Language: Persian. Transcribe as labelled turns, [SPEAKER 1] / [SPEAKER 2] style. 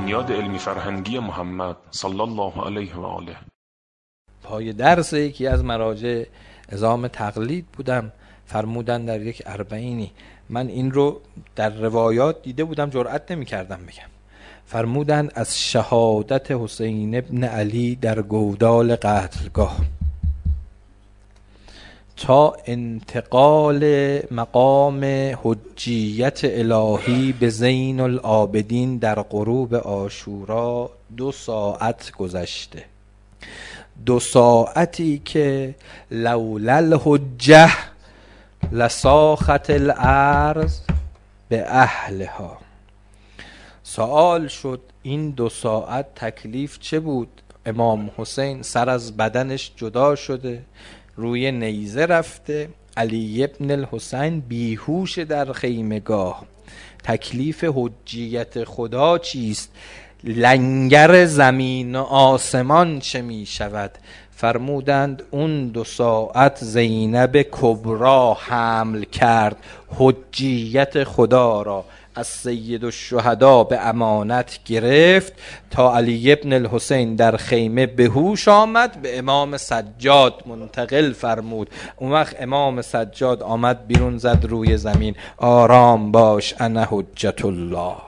[SPEAKER 1] بنیاد علمی فرهنگی محمد صلی الله علیه و آله.
[SPEAKER 2] پای درس یکی از مراجع عظام تقلید بودم، فرمودن در یک اربعینی، من این رو در روایات دیده بودم جرئت نمی کردم بگم، فرمودن از شهادت حسین ابن علی در گودال قتلگاه تا انتقال مقام حجیت الهی به زین العابدین در غروب عاشورا 2 ساعت گذشته. 2 ساعتی که لولا الحجه لساخت الارض به اهلها. سوال شد این 2 ساعت تکلیف چه بود؟ امام حسین سر از بدنش جدا شده، روی نیزه رفته، علی ابن الحسین بیهوش در خیمگاه. تکلیف حجیت خدا چیست؟ لنگر زمین و آسمان چه می شود؟ فرمودند اون 2 ساعت زینب کبرا حمل کرد حجیت خدا را، از سید الشهدا به امانت گرفت تا علی ابن الحسین در خیمه به هوش آمد، به امام سجاد منتقل فرمود. اون وقت امام سجاد آمد بیرون، زد روی زمین، آرام باش انا حجت الله.